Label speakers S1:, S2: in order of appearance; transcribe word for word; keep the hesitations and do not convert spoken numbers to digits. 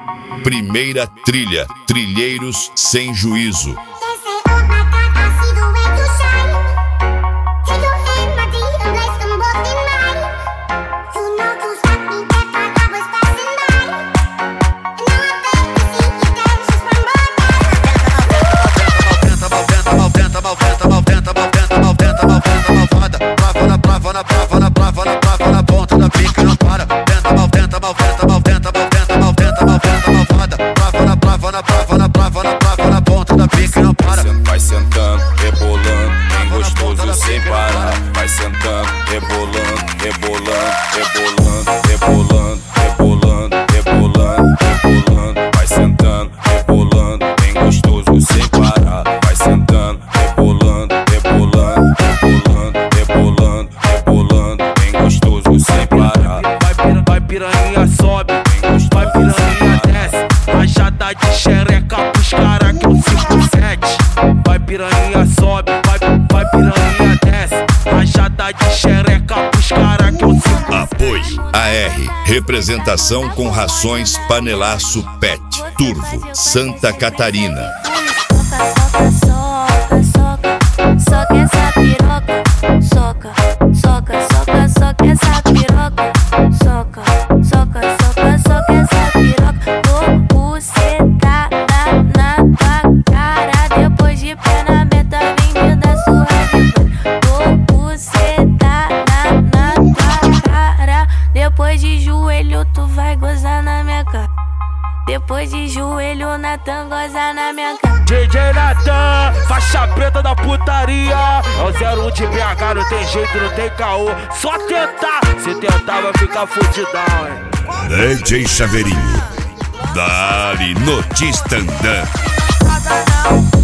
S1: Primeira trilha, Trilheiros Sem Juízo.
S2: Vai sentando, rebolando, bem gostoso sem parar. Vai sentando, rebolando, rebolando, rebolando, rebolando, rebolando, rebolando, rebolando. Vai sentando, rebolando, bem gostoso sem parar. Vai sentando, rebolando, rebolando, rebolando, rebolando, rebolando, bem gostoso sem parar.
S3: Vai piranha, vai piranha, sobe, vai piranha, desce. Rajada de xereca pros cara que eu cinco sete. Vai piranha, sobe, vai, vai piranha, desce. Rajada de xereca pros cara que eu cinco sete.
S1: Apoio A R, representação com rações Panelaço Pet, Turvo, Santa Catarina.
S4: Soca, soca, soca, soca essa piroca. Soca, soca, soca, soca essa piroca. Soca, soca, soca, soca essa piroca. Vou bucetar na, na tua cara. Depois de perna aberta, vem me dar sua vitória. Vou bucetar na, na tua cara. Depois de joelho, tu vai gozar na minha cara. Depois de joelho, Natan goza na minha cara.
S3: D J Natan, faixa preta da putaria. É o zero um de B H, não tem jeito, não tem caô. Só tentar, se tentar vai ficar fudidão, hein.
S1: D J Chaveirinho, Dali no Tistandã.